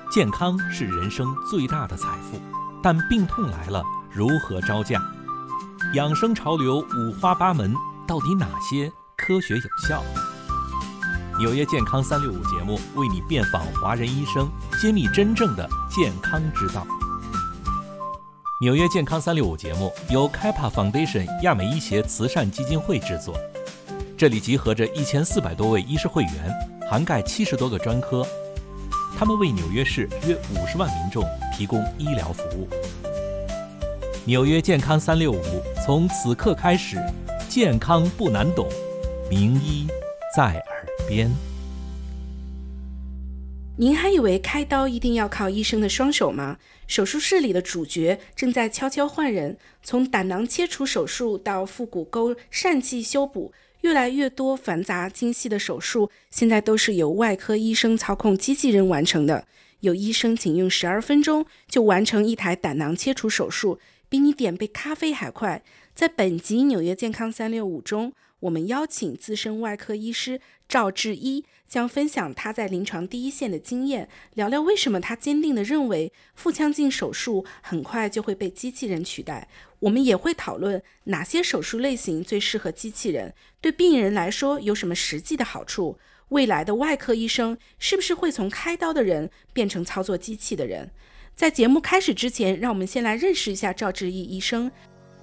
健康是人生最大的财富，但病痛来了，如何招架？养生潮流五花八门，到底哪些科学有效？纽约健康365节目为你遍访华人医生，揭秘真正的健康之道。纽约健康365节目由 Kappa Foundation 亚美医协慈善基金会制作，这里集合着1400多位医师会员，涵盖70多个专科，他们为纽约市约50万民众提供医疗服务。纽约健康365从此刻开始，健康不难懂，名医在耳边。 您还以为开刀一定要靠医生的双手吗？手术室里的主角正在悄悄换人，从胆囊切除手术到腹股沟疝气修补，越来越多繁杂精细的手术现在都是由外科医生操控机器人完成的。有医生仅用12分钟就完成一台胆囊切除手术，比你点杯咖啡还快。在本集纽约健康365中，我们邀请资深外科医师赵志一，将分享他在临床第一线的经验，聊聊为什么他坚定地认为腹腔镜手术很快就会被机器人取代。我们也会讨论哪些手术类型最适合机器人，对病人来说有什么实际的好处，未来的外科医生是不是会从开刀的人变成操作机器的人。在节目开始之前，让我们先来认识一下赵志一医生。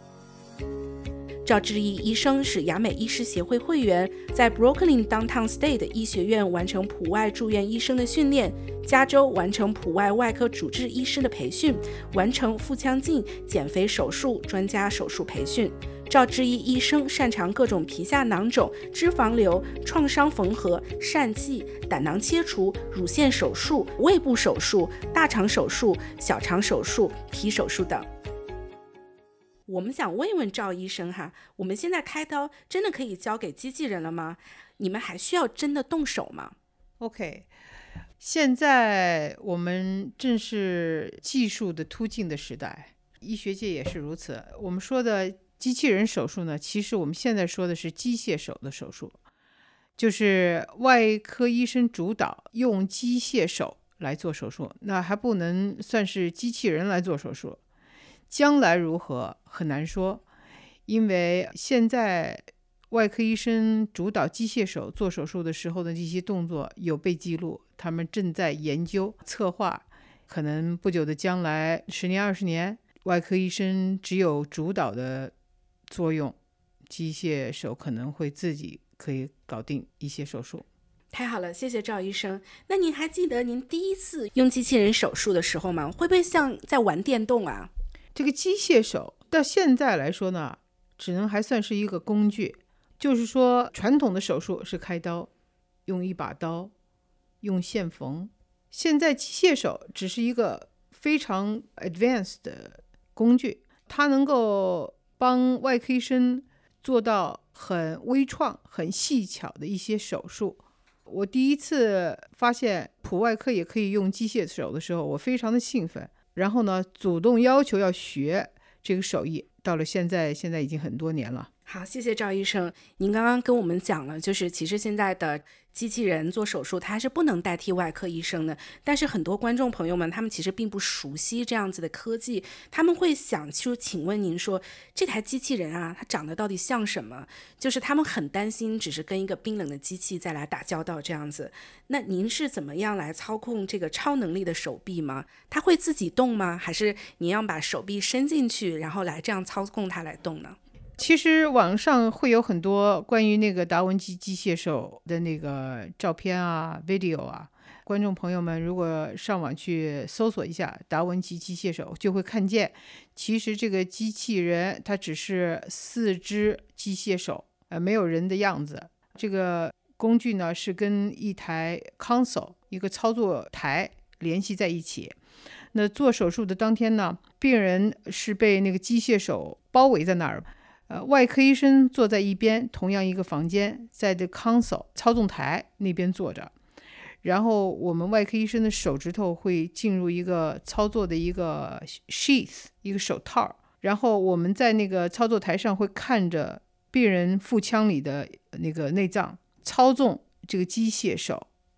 赵志一医生是亚美医师协会会员，在 Brooklyn Downtown State 医学院完成普外住院医生的训练，加州完成普外外科主治医师的培训，完成腹腔镜、减肥手术专家手术培训。赵志一医生擅长各种皮下囊肿、脂肪瘤、创伤缝合、疝气、胆囊切除、乳腺手术、胃部手术、大肠手术、小肠手术、皮手术等。我们想问一问赵医生哈，我们现在开刀真的可以交给机器人了吗？你们还需要真的动手吗？ OK， 现在我们正是技术的突进的时代，医学界也是如此。我们说的机器人手术呢，其实我们现在说的是机械手的手术，就是外科医生主导用机械手来做手术，那还不能算是机器人来做手术。将来如何很难说，因为现在外科医生主导机械手做手术的时候的这些动作有被记录，他们正在研究策划，可能不久的将来10年20年，外科医生只有主导的作用，机械手可能会自己可以搞定一些手术。 太好了，谢谢赵医生。那您还记得您第一次用机器人手术的时候吗？会不会像在玩电动啊？ 这个机械手到现在来说呢，只能还算是一个工具，就是说传统的手术是开刀，用一把刀，用线缝，现在机械手只是一个非常 advanced 的工具，它能够帮外科医生做到很微创、很细巧的一些手术。我第一次发现普外科也可以用机械手的时候，我非常的兴奋，然后呢，主动要求要学这个手艺，到了现在已经很多年了。 好，谢谢赵医生。您刚刚跟我们讲了，就是其实现在的机器人做手术它还是不能代替外科医生的，但是很多观众朋友们他们其实并不熟悉这样子的科技，他们会想去请问您说，这台机器人啊它长得到底像什么，就是他们很担心只是跟一个冰冷的机器再来打交道这样子。那您是怎么样来操控这个超能力的手臂吗？它会自己动吗？还是您要把手臂伸进去然后来这样操控它来动呢？ 其实网上会有很多关于那个达文西机械手的那个照片啊 video 啊，观众朋友们如果上网去搜索一下达文西机械手，就会看见其实这个机器人它只是4只机械手，没有人的样子。这个工具呢是跟一台 console 一个操作台联系在一起。那做手术的当天呢，病人是被那个机械手包围在那儿，外科医生坐在一边，同样一个房间，在这 console 操纵台那边坐着，然后我们外科医生的手指头会进入一个操作的一个 sheath 一个手套，然后我们在那个操作台上会看着病人腹腔里的那个内脏，操纵这个机械手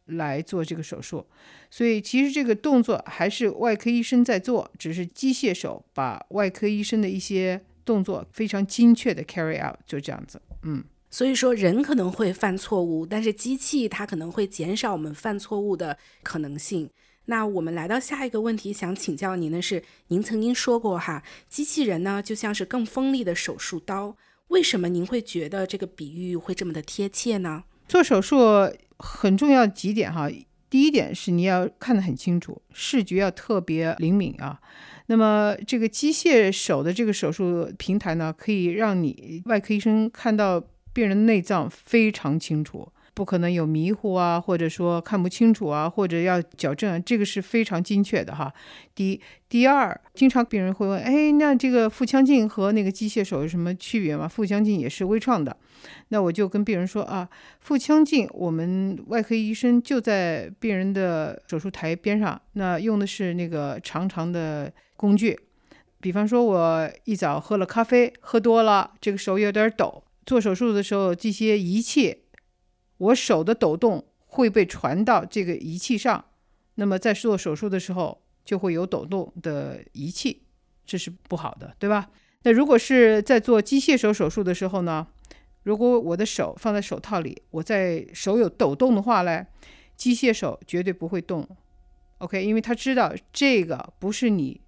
来做这个手术。所以其实这个动作还是外科医生在做，只是机械手把外科医生的一些动作非常精确的 carry out， 就这样子。 所以说人可能会犯错误，但是机器它可能会减少我们犯错误的可能性。那我们来到下一个问题，想请教您的是，您曾经说过机器人呢就像是更锋利的手术刀，为什么您会觉得这个比喻会这么的贴切呢？ 做手术很重要的几点第一点是你要看得很清楚，视觉要特别灵敏那么这个机械手的这个手术平台呢，可以让你外科医生看到病人的内脏非常清楚，不可能有迷糊或者说看不清楚或者要矫正，这个是非常精确的第二，经常病人会问，那这个腹腔镜和那个机械手有什么区别吗？腹腔镜也是微创的。那我就跟病人说腹腔镜我们外科医生就在病人的手术台边上，那用的是那个长长的工具。比方说我一早喝了咖啡，喝多了，这个手有点抖，做手术的时候这些仪器，我手的抖动会被传到这个仪器上，那么在做手术的时候就会有抖动的仪器，这是不好的，对吧？那如果是在做机械手手术的时候呢，如果我的手放在手套里，我在手有抖动的话呢，机械手绝对不会动 OK， 因为他知道这个不是你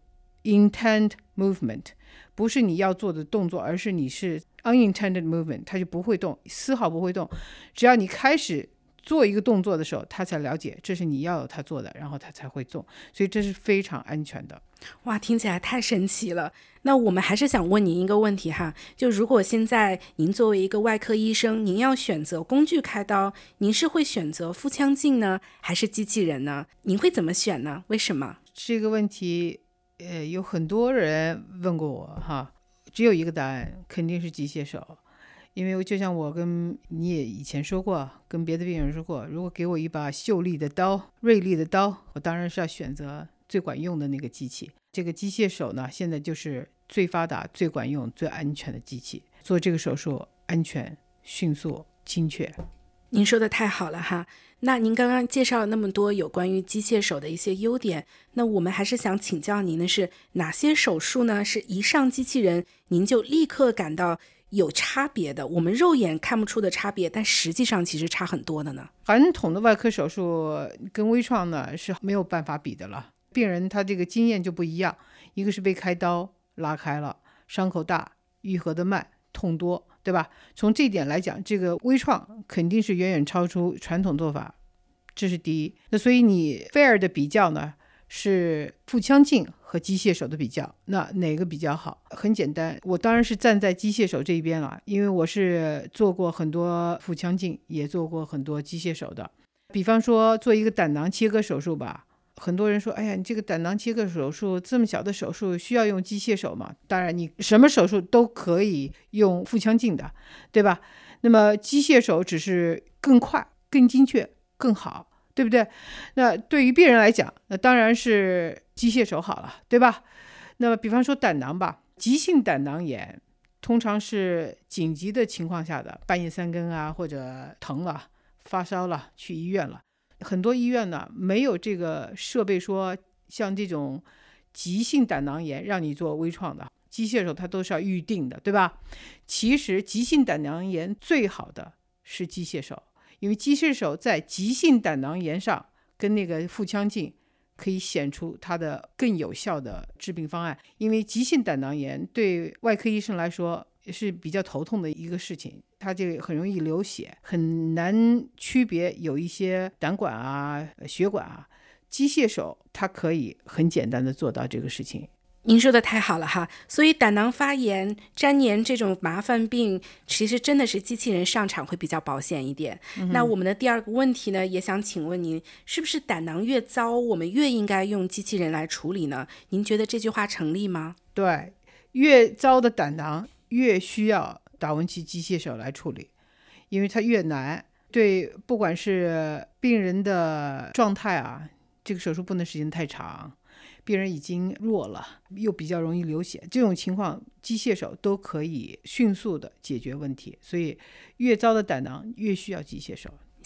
intended movement， 不是你要做的动作，而是你是 unintended movement， 它就不会动，丝毫不会动。只要你开始做一个动作的时候，他才了解这是你要他做的，然后他才会动，所以这是非常安全的。 哇，听起来太神奇了。那我们还是想问您一个问题就如果现在您作为一个外科医生，您要选择工具开刀，您是会选择腹腔镜呢，还是机器人呢？您会怎么选呢？为什么？ 这个问题有很多人问过我只有一个答案，肯定是机械手。因为就像我跟你也以前说过，跟别的病人说过，如果给我一把秀丽的刀、锐利的刀，我当然是要选择最管用的那个机器。这个机械手呢，现在就是最发达、最管用、最安全的机器，做这个手术安全、迅速、精确。 您说的太好了那您刚刚介绍了那么多有关于机械手的一些优点，那我们还是想请教您的是，哪些手术呢是一上机器人您就立刻感到有差别的，我们肉眼看不出的差别，但实际上其实差很多的呢？ 传统的外科手术跟微创呢是没有办法比的了，病人他这个经验就不一样，一个是被开刀拉开了，伤口大，愈合的慢，痛多，对吧？从这一点来讲，这个微创肯定是远远超出传统做法，这是第一。那所以你 fair 的比较呢，是腹腔镜和机械手的比较，那哪个比较好？很简单，我当然是站在机械手这一边了，因为我是做过很多腹腔镜，也做过很多机械手的。比方说做一个胆囊切割手术吧，很多人说，哎呀，你这个胆囊切割手术这么小的手术需要用机械手吗？当然你什么手术都可以用腹腔镜的，对吧？那么机械手只是更快、更精确、更好，对不对？那对于病人来讲，那当然是机械手好了，对吧？那么比方说胆囊吧，急性胆囊炎通常是紧急的情况下的，半夜3更或者疼了、发烧了，去医院了。很多医院呢没有这个设备说像这种急性胆囊炎让你做微创的，机械手它都是要预定的，对吧？其实急性胆囊炎最好的是机械手，因为机械手在急性胆囊炎上跟那个腹腔镜可以显出它的更有效的治病方案。因为急性胆囊炎对外科医生来说是比较头痛的一个事情，它这个很容易流血，很难区别有一些胆管血管机械手它可以很简单的做到这个事情。 您说的太好了所以胆囊发炎、粘连这种麻烦病，其实真的是机器人上场会比较保险一点。那我们的第二个问题呢，也想请问您，是不是胆囊越糟，我们越应该用机器人来处理呢？您觉得这句话成立吗？ 对，越糟的胆囊越需要达文西机械手来处理，因为它越难。对，不管是病人的状态这个手术不能时间太长，病人已经弱了，又比较容易流血，这种情况机械手都可以迅速的解决问题，所以越糟的胆囊越需要机械手。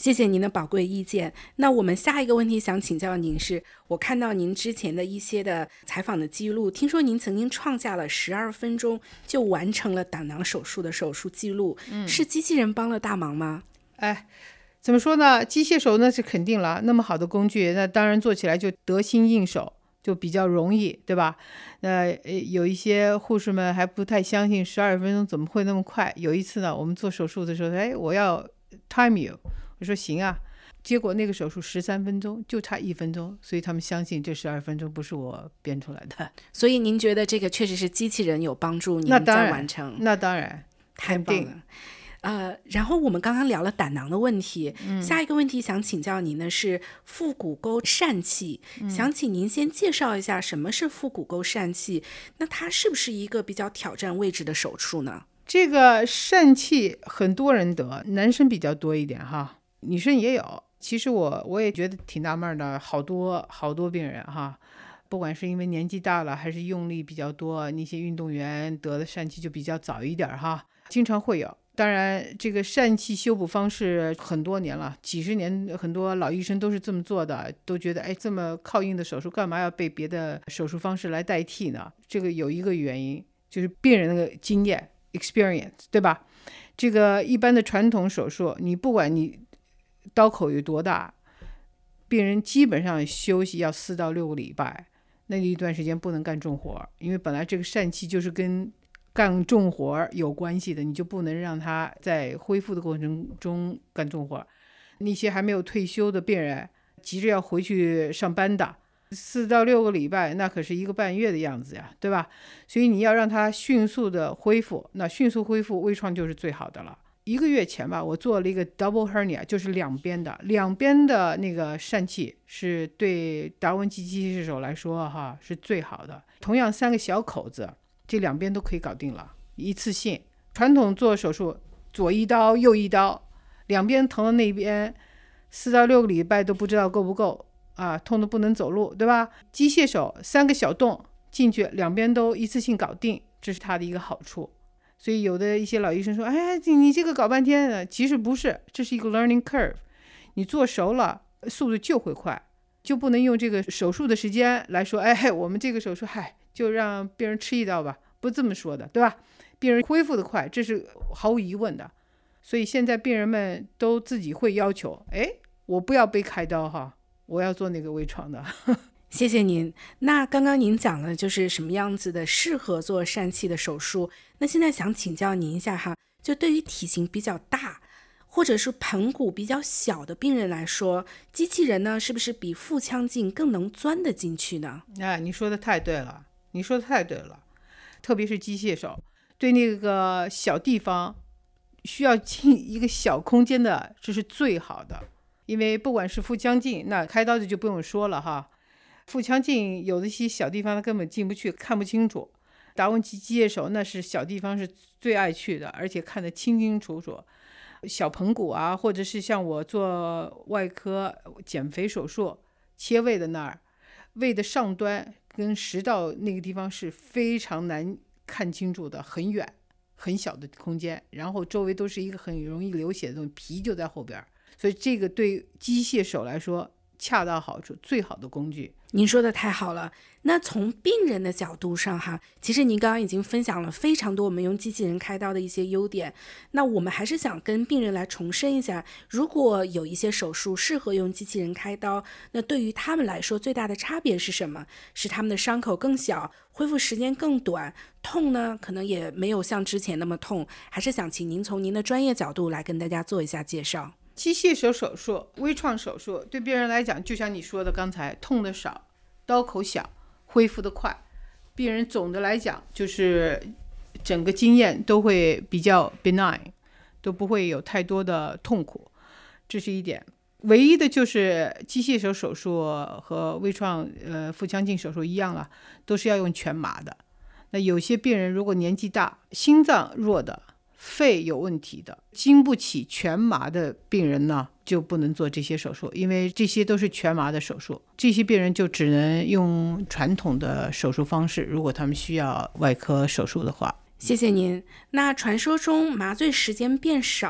谢谢您的宝贵意见。那我们下一个问题想请教您是，我看到您之前的一些的采访的记录，听说您曾经创下了12分钟就完成了胆囊手术的手术记录，是机器人帮了大忙吗？ 怎么说呢？机械手那是肯定了，那么好的工具，那当然做起来就得心应手，就比较容易，对吧？那有一些护士们还不太相信12分钟怎么会那么快。有一次呢，我们做手术的时候，我要 time you， 我说行啊。结果那个手术13分钟，就差1分钟，所以他们相信这12分钟不是我编出来的。 所以您觉得这个确实是机器人有帮助您在完成？ 那当然， 太棒了。然后我们刚刚聊了胆囊的问题，下一个问题想请教您的是腹股沟疝气，想请您先介绍一下什么是腹股沟疝气，那它是不是一个比较挑战位置的手术呢？ 这个疝气很多人得，男生比较多一点哈，女生也有。其实我也觉得挺纳闷的，好多病人哈，不管是因为年纪大了还是用力比较多，那些运动员得的疝气就比较早一点哈，经常会有。当然这个疝气修补方式很多年了，几十年，很多老医生都是这么做的，都觉得这么靠硬的手术干嘛要被别的手术方式来代替呢？这个有一个原因，就是病人的经验 experience， 对吧？这个一般的传统手术，你不管你刀口有多大，病人基本上休息要4到6个礼拜，那一段时间不能干重活，因为本来这个疝气就是跟干重活有关系的，你就不能让他在恢复的过程中干重活。那些还没有退休的病人急着要回去上班的，4到6个礼拜那可是1个半月的样子呀，对吧？所以你要让他迅速的恢复，那迅速恢复微创就是最好的了。1个月前吧，我做了一个 double hernia， 就是两边的那个疝气是对达文西机械手来说哈是最好的。同样3个小口子，这两边都可以搞定了，一次性。传统做手术，左一刀右一刀，两边疼的那边4到6个礼拜都不知道够不够啊，痛得不能走路，对吧？机械手3个小洞进去，两边都一次性搞定，这是它的一个好处。所以有的一些老医生说，你这个搞半天，其实不是，这是一个 learning curve， 你做熟了速度就会快，就不能用这个手术的时间来说，我们这个手术就让病人吃一刀吧，不这么说的，对吧？病人恢复的快，这是毫无疑问的。所以现在病人们都自己会要求，我不要被开刀哈，我要做那个微创的。 谢谢您。那刚刚您讲了就是什么样子的适合做疝气的手术，那现在想请教您一下哈，就对于体型比较大或者是盆骨比较小的病人来说，机器人呢是不是比腹腔镜更能钻得进去呢？ 你说的太对了，特别是机械手对那个小地方需要进一个小空间的，这是最好的。因为不管是腹腔镜，那开刀就不用说了哈，腹腔镜有的些小地方它根本进不去，看不清楚。达文西机械手那是小地方是最爱去的，而且看得清清楚楚。小盆骨啊，或者是像我做外科减肥手术切胃的那儿，胃的上端跟食道那个地方是非常难看清楚的，很远很小的空间，然后周围都是一个很容易流血的东西，皮就在后边，所以这个对机械手来说恰到好处，最好的工具。 您说的太好了。那从病人的角度上哈，其实您刚刚已经分享了非常多我们用机器人开刀的一些优点，那我们还是想跟病人来重申一下，如果有一些手术适合用机器人开刀，那对于他们来说最大的差别是什么？是他们的伤口更小，恢复时间更短，痛呢可能也没有像之前那么痛，还是想请您从您的专业角度来跟大家做一下介绍。 机械手手术、微创手术对病人来讲，就像你说的刚才，痛的少，刀口小，恢复的快，病人总的来讲就是整个经验都会比较 benign， 都不会有太多的痛苦，这是一点。唯一的就是机械手手术和微创腹腔镜手术一样了，都是要用全麻的。那有些病人如果年纪大，心脏弱的，肺有问题的，经不起全麻的病人呢，就不能做这些手术，因为这些都是全麻的手术，这些病人就只能用传统的手术方式，如果他们需要外科手术的话。 谢谢您。那传说中麻醉时间变少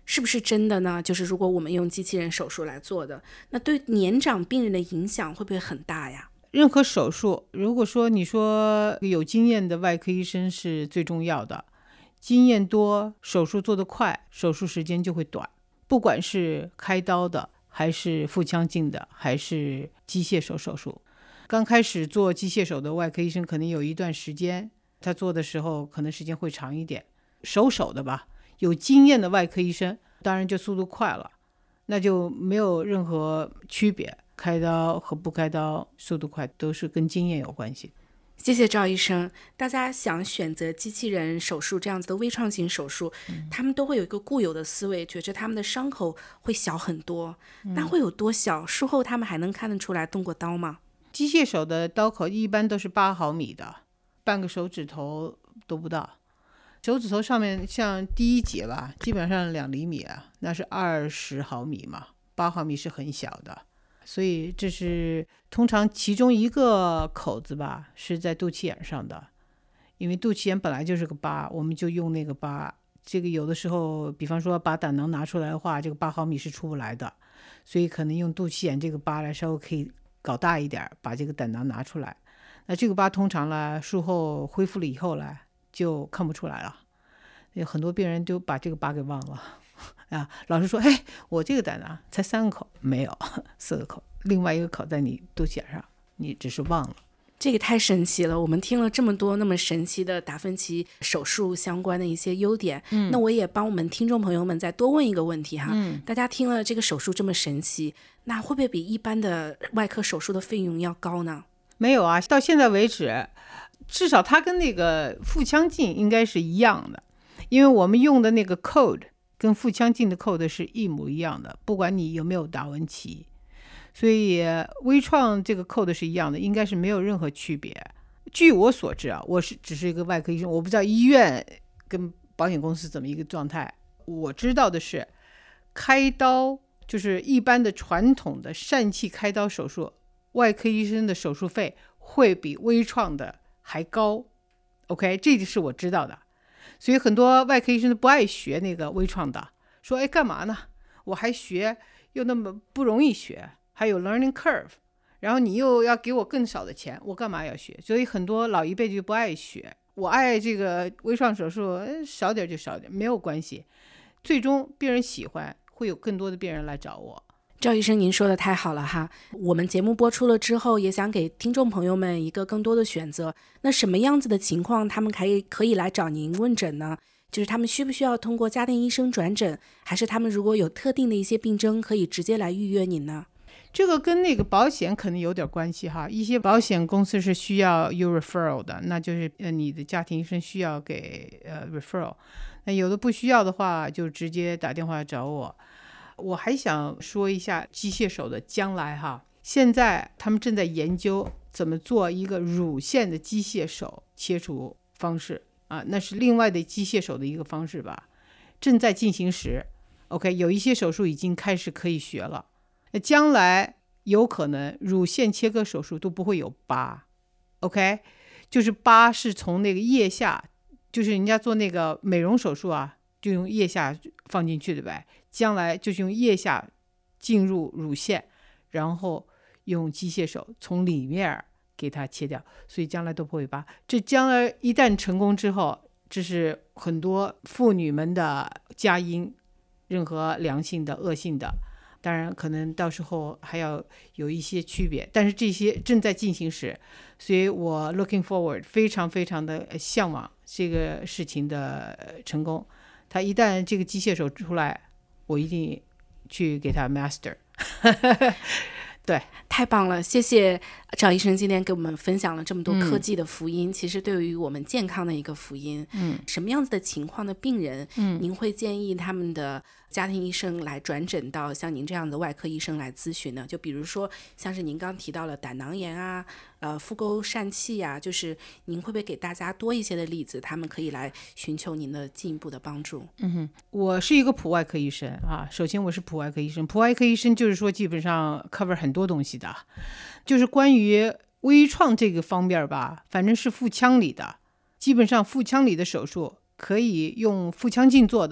是不是真的呢？就是如果我们用机器人手术来做的，那对年长病人的影响会不会很大呀？ 任何手术，如果说你说有经验的外科医生是最重要的，经验多，手术做得快，手术时间就会短。不管是开刀的，还是腹腔镜的，还是机械手术，刚开始做机械手的外科医生可能有一段时间，他做的时候可能时间会长一点。手的吧，有经验的外科医生当然就速度快了，那就没有任何区别，开刀和不开刀速度快都是跟经验有关系。 谢谢赵医生。大家想选择机器人手术这样子的微创型手术，他们都会有一个固有的思维，觉着他们的伤口会小很多。那会有多小？术后他们还能看得出来动过刀吗？ 机械手的刀口一般都是8毫米的，半个手指头都不到。手指头上面像第一节吧，基本上2厘米啊，那是20毫米嘛，8毫米是很小的。所以这是通常其中一个口子吧，是在肚脐眼上的，因为肚脐眼本来就是个疤，我们就用那个疤。这个有的时候，比方说把胆囊拿出来的话，这个8毫米是出不来的，所以可能用肚脐眼这个疤来稍微可以搞大一点，把这个胆囊拿出来。那这个疤通常呢，术后恢复了以后呢，就看不出来了。有很多病人就把这个疤给忘了啊，老师说，哎，我这个胆囊才3个口，没有4个口，另外一个口在你肚脐眼上，你只是忘了。 这个太神奇了，我们听了这么多那么神奇的达芬奇手术相关的一些优点，那我也帮我们听众朋友们再多问一个问题哈，大家听了这个手术这么神奇，那会不会比一般的外科手术的费用要高呢？ 没有啊，到现在为止，至少它跟那个腹腔镜应该是一样的，因为我们用的那个 code 跟腹腔镜的 code 是一模一样的，不管你有没有达文奇，所以微创这个 code 是一样的，应该是没有任何区别。据我所知啊，我只是一个外科医生，我不知道医院跟保险公司怎么一个状态。我知道的是，开刀就是一般的传统的疝气开刀手术，外科医生的手术费会比微创的还高。OK， 这就是我知道的。所以很多外科医生都不爱学那个微创的，说哎干嘛呢？我还学又那么不容易学，还有 learning curve， 然后你又要给我更少的钱，我干嘛要学？所以很多老一辈就不爱学。我爱这个微创手术，少点就少点，没有关系。最终病人喜欢，会有更多的病人来找我。 赵医生您说的太好了哈，我们节目播出了之后也想给听众朋友们一个更多的选择，那什么样子的情况他们可以来找您问诊呢？就是他们需不需要通过家庭医生转诊，还是他们如果有特定的一些病症可以直接来预约您呢？ 这个跟那个保险可能有点关系哈，一些保险公司是需要 you referral 的，那就是你的家庭医生需要给referral， 那有的不需要的话就直接打电话找我。我还想说一下机械手的将来哈，现在他们正在研究怎么做一个乳腺的机械手切除方式啊，那是另外的机械手的一个方式吧，正在进行时。OK， 有一些手术已经开始可以学了，将来有可能乳腺切割手术都不会有疤。OK， 就是疤是从那个腋下，就是人家做那个美容手术啊，就用腋下放进去对吧？将来就是用腋下进入乳腺，然后用机械手从里面给它切掉，所以将来都不会疤。这将来一旦成功之后，这是很多妇女们的佳音，任何良性的恶性的，当然可能到时候还要有一些区别，但是这些正在进行时，所以我 looking forward， 非常非常的向往这个事情的成功。他一旦这个机械手出来，我一定去给他 master 对， 太棒了，谢谢赵医生今天给我们分享了这么多科技的福音，其实对于我们健康的一个福音。什么样子的情况的病人，您会建议他们的家庭医生来转诊到像您这样的外科医生来咨询呢？就比如说像是您刚提到了胆囊炎啊，腹沟疝气啊，就是您会不会给大家多一些的例子，他们可以来寻求您的进一步的帮助？ 我是一个普外科医生啊，首先我是普外科医生，普外科医生就是说基本上 cover 很多东西的，就是关于微创这个方面吧，反正是腹腔里的，基本上腹腔里的手术可以用腹腔镜做的，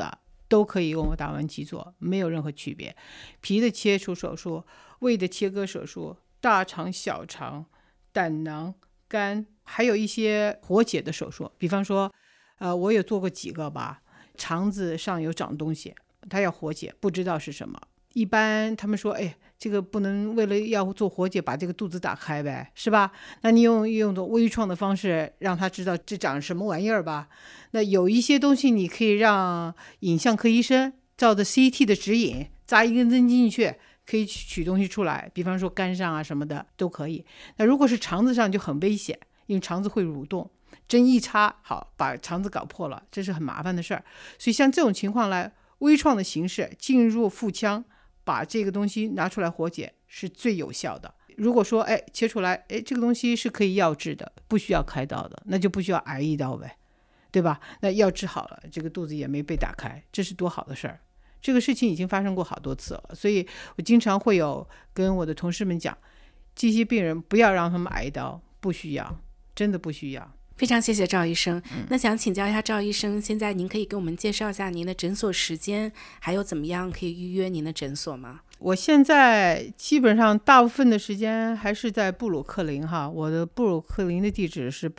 都可以用达文西做，没有任何区别。皮的切除手术、胃的切割手术、大肠、小肠、胆囊、肝，还有一些活检的手术，比方说我有做过几个吧，肠子上有长东西，他要活检，不知道是什么。一般他们说这个不能为了要做活检把这个肚子打开呗，是吧？那你用微创的方式让他知道这长什么玩意儿吧。那有一些东西你可以让影像科医生照着 CT 的指引扎一根针进去，可以取东西出来，比方说肝上啊什么的都可以。那如果是肠子上就很危险，因为肠子会蠕动，针一插好把肠子搞破了，这是很麻烦的事儿。所以像这种情况来，微创的形式进入腹腔把这个东西拿出来活检是最有效的。如果说切出来这个东西是可以药治的，不需要开刀的，那就不需要挨一刀呗，对吧？那药治好了，这个肚子也没被打开，这是多好的事儿。这个事情已经发生过好多次了，所以我经常会有跟我的同事们讲，这些病人不要让他们挨刀，不需要，真的不需要。 非常谢谢赵医生。那想请教一下赵医生，现在您可以给我们介绍一下您的诊所时间，还有怎么样可以预约您的诊所吗？ 我现在基本上大部分的时间还是在布鲁克林哈，我的布鲁克林的地址是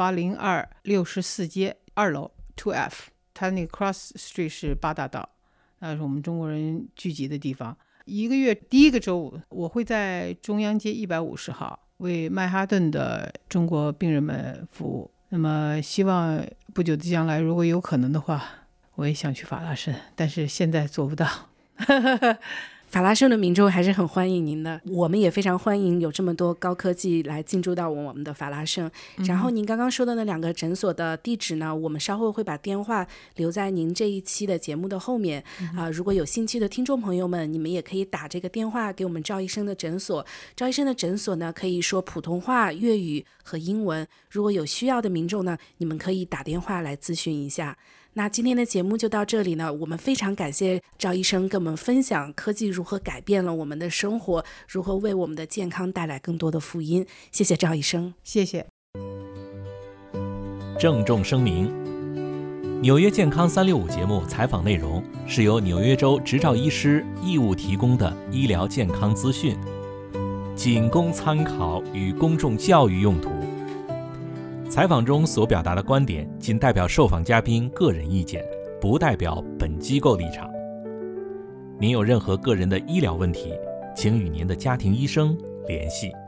80264街2楼 2F， 它那个 Cross Street 是8大道，那是我们中国人聚集的地方。一个月第一个周五我会在中央街150号为曼哈顿的中国病人们服务。那么希望不久的将来如果有可能的话，我也想去法拉盛，但是现在做不到。 法拉盛的民众还是很欢迎您的，我们也非常欢迎有这么多高科技来进驻到我们的法拉盛。然后您刚刚说的那2个诊所的地址呢，我们稍后会把电话留在您这一期的节目的后面如果有兴趣的听众朋友们，你们也可以打这个电话给我们赵医生的诊所。赵医生的诊所呢，可以说普通话、粤语和英文，如果有需要的民众呢，你们可以打电话来咨询一下。那今天的节目就到这里呢，我们非常感谢赵医生跟我们分享科技如何改变了我们的生活，如何为我们的健康带来更多的福音。谢谢赵医生。 谢谢。 郑重声明，纽约健康365节目采访内容是由纽约州执照医师义务提供的医疗健康资讯，仅供参考与公众教育用途。采访中所表达的观点仅代表受访嘉宾个人意见，不代表本机构立场。您有任何个人的医疗问题，请与您的家庭医生联系。